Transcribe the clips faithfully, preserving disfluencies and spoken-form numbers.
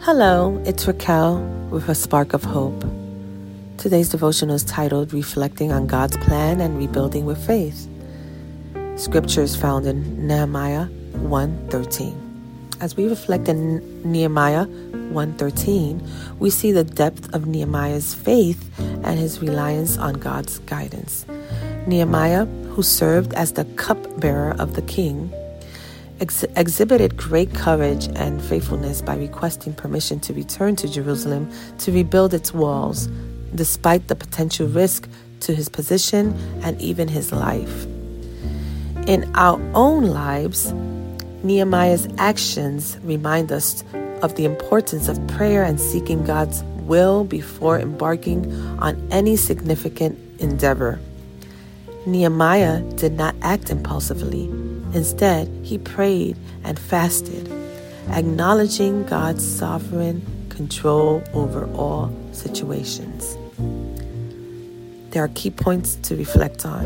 Hello, it's Raquel with a spark of hope. Today's devotional is titled Reflecting on God's Plan and Rebuilding with Faith. Scripture is found in Nehemiah one thirteen. As we reflect in Nehemiah one thirteen, we see the depth of Nehemiah's faith and his reliance on God's guidance. Nehemiah, who served as the cupbearer of the king, Ex- exhibited great courage and faithfulness by requesting permission to return to Jerusalem to rebuild its walls, despite the potential risk to his position and even his life. In our own lives, Nehemiah's actions remind us of the importance of prayer and seeking God's will before embarking on any significant endeavor. Nehemiah did not act impulsively. Instead, he prayed and fasted, acknowledging God's sovereign control over all situations. There are key points to reflect on.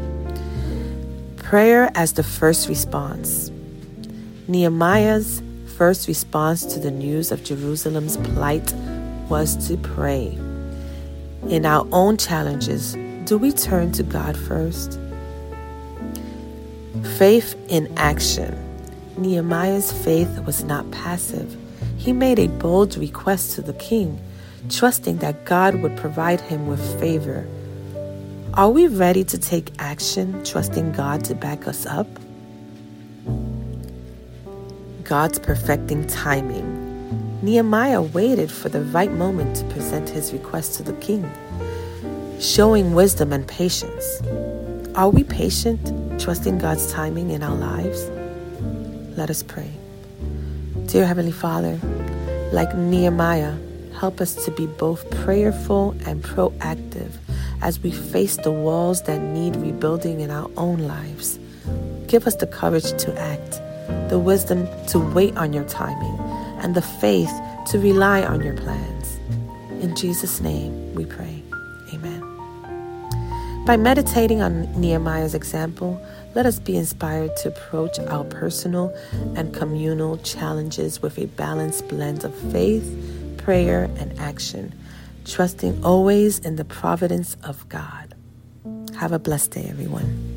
Prayer as the first response. Nehemiah's first response to the news of Jerusalem's plight was to pray. In our own challenges, do we turn to God first? Faith in action. Nehemiah's faith was not passive. He made a bold request to the king, trusting that God would provide him with favor. Are we ready to take action, trusting God to back us up? God's perfecting timing. Nehemiah waited for the right moment to present his request to the king, showing wisdom and patience. Are we patient, trusting God's timing in our lives? Let us pray. Dear Heavenly Father, like Nehemiah, help us to be both prayerful and proactive as we face the walls that need rebuilding in our own lives. Give us the courage to act, the wisdom to wait on your timing, and the faith to rely on your plans. In Jesus' name we pray. Amen. By meditating on Nehemiah's example, let us be inspired to approach our personal and communal challenges with a balanced blend of faith, prayer, and action, trusting always in the providence of God. Have a blessed day, everyone.